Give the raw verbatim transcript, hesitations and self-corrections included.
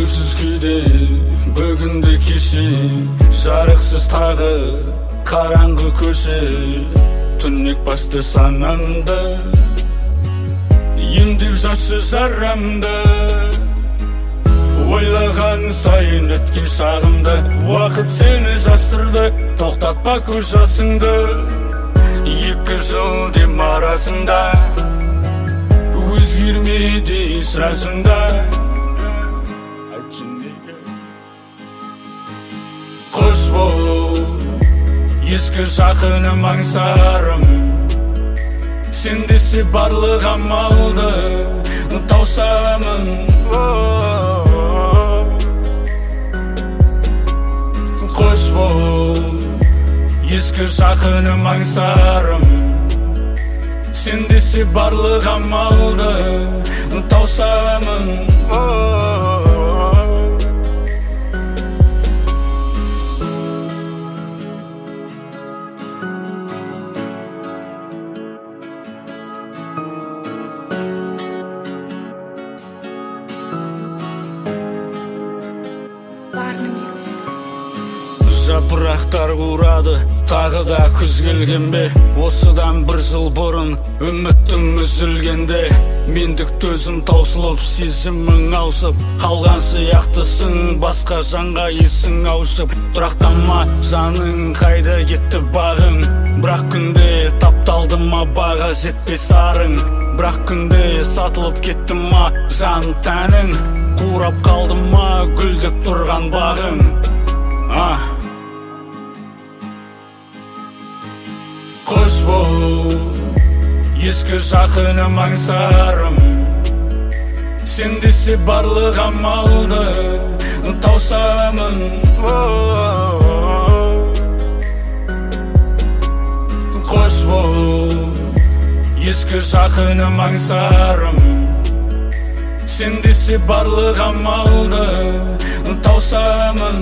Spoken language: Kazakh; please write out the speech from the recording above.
көңілсіз күйде бүгінде кеше, жарықсыз тағы қараңғы көше, түнек басты санамды емдеп жасы жарамды. Ойлаған сайын өткен шағымды, уақыт сені жастырды, тоқтатпа көз жасыңды. Екі жыл дем арасында өзгермеді сірасында. Қош бол ескі жақыным аңсарым, сен десе барлық амалды таусамын. Қош бол ескі жақыным аңсарым, сен десе барлық амалды таусамын. Жапырақтар қурады, тағы да күз келген бе? Осыдан бір жыл бұрын үмітім үзілгенде, мендік төзім таусылып, сезімің аусып қалған сияқтысың, басқа жанға есің аушып. Тұрақтама жаның, қайда кетті бағың? Бірақ күнде тапталды ма баға жетпес арың? Бірақ күнде сатылып кетті ма жан тәнің? Қурап қалды ма гүлдеп тұрған бағың? А қош бол ескі жақыным аңсарым, сен десе барлық амалды таусамын. Қош бол ескі жақыным аңсарым, сен десе барлық амалды таусамын.